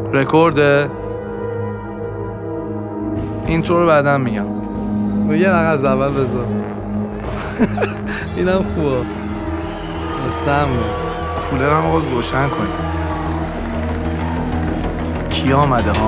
رکورده اینترو رو بعدم میگم و یه دقیقه از اول بذار. اینم خوبه سم کولرم رو روشن کنیم. کی آمده ها؟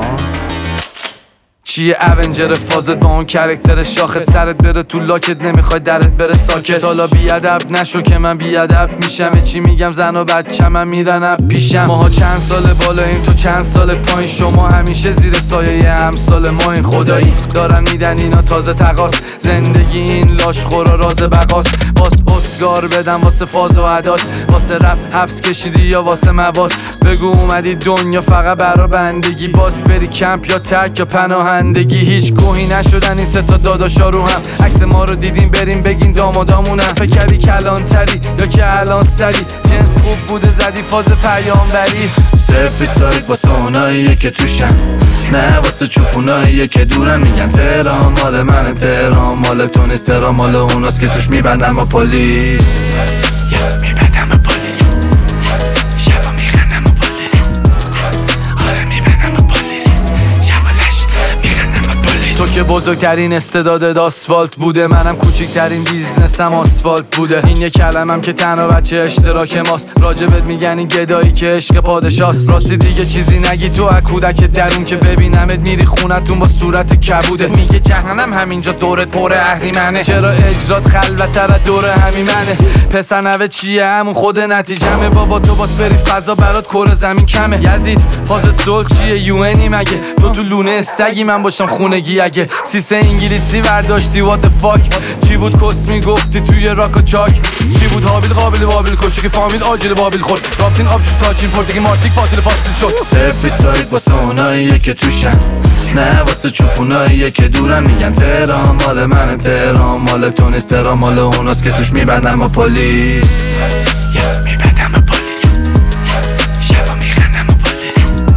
چیه اونجر فازت با اون کرکتر شاخت سرت بره تو لاکت نمیخوای درت بره ساکت. حالا بیادب نشو که من بیادب میشم. چی میگم زن و بچه من میرن پیشم. ماها چند سال بالاییم تو چند سال پایین. شما همیشه زیر سایه همسال ما. این خدایی دارن میدن اینا تازه تقاس. زندگی این لاشخورا راز بقاس. باس اسکار بدم واسه فاز و عداد. واسه رپ حبس کشیدی یا واسه مواد. بگو اومدی دنیا فقط برا بندگی. باس بری کمپ یا ترک یا پناهندگی. هیچ گوهی نشدن این ستا داداشا رو هم. عکس ما رو دیدیم بریم بگین دامادامونم. فکر کردی کلانتری یا که الان سری. جنس خوب بوده زدی فاز پیامبری. صرف ایستایید واسه اوناییه که توشن، نه واسه چوپوناییه که دورن. میگن تهران مال من، تهران مال تو نیست. تهران مال اوناست که توش میبندن با پلیس. میبندن با پلیس. شبا میخندن با پلیس. آره میبندن با پلیس. شبا لش میخندن با پلیس. تو که بزرگترین استعدادت آسفالت بوده. منم کوچکترین بیزنسم آسفالت بوده. این یه کلمم که تنها بچه اشتراک ماست. راجبت میگن این گدایی که عشق پادشاست. راستی دیگه چیزی نگی تو از کودک درون که ببینمت میری خونتون با صورت کبوده. میگه جهنم همینجاست دورت پر اهریمنه. چرا اجرات خلوت‌تر از دور همیمنه؟ پسر نوه چیه همون خود نتیجمه. بابا تو باس بری فضا برات کره زمین کمه. یزید فاز صلح چیه یوئنی مگه؟ تو لونه سگی من باشم خونگی اگه. سیسه انگلیسی برداشتی what the fuck. چی بود کس میگفتی توی راک و چاک؟ چی بود حابیل قابل بابل کشی که فامیل آجیل بابل خورد. رابطین آبجوش تاچین پردگی مارتیک پاتیل پاستیل شد. صرف ایستایید واسه اوناییه که توشن، نه واسه چوپوناییه که دورن. میگن تهران مال من، تهران مال تو نیست. تهران مال اوناست که توش میبندن با پلیس. میبندن با پلیس. شبا میخندن با پلیس.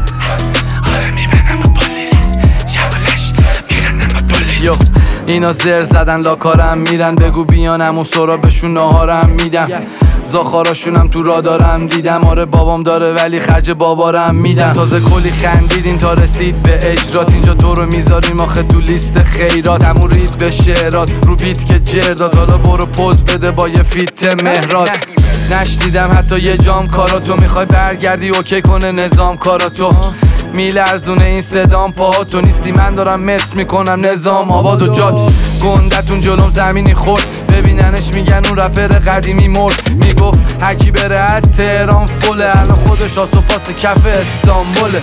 آره میبندن با پلیس. شبا لش میخندن با پلیس. یو اینا زر زدن لاکارم میرن. بگو بیانم اون سرابشون ناهارم میدم. زاخاراشونم تو را دارم دیدم. آره بابام داره ولی خرج بابارم میدم. تازه کلی خندیدیم تا رسید به اجرات. اینجا تو رو میذاریم آخه تو لیست خیرات. همون رید به شعرات رو بیت که جرداد. حالا برو پوز بده با یه فیت مهرات. نشنیدم حتی یه جام کاراتو. میخوای برگردی اوکی کنه نظام کاراتو. میلرزونه این صدام پاهاتو. نیستی من دارم متر میکنم نظام آباد و جات. گندتون جلوم زمینی خورد. ببیننش میگن اون رپر قدیمی مرد. میگفت هرکی بره از تهران فله. الان خودش آس و پاس کف استانبوله.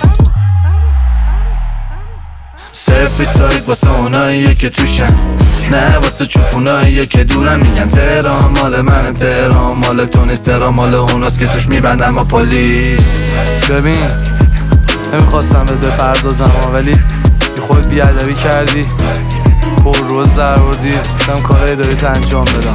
صرف ایستایید واسه اوناییه که توشن، نه واسه چوپوناییه که دورن. میگن تهران مال من، تهران مال تو نیست. تهران مال اوناست که توش میبندن با پلیس. ببین نمیخواستم بهت بپردازم ولی بی خود بیادبی کردی. پر روز در بردی. گفتم کارایی داری تا انجام بدم.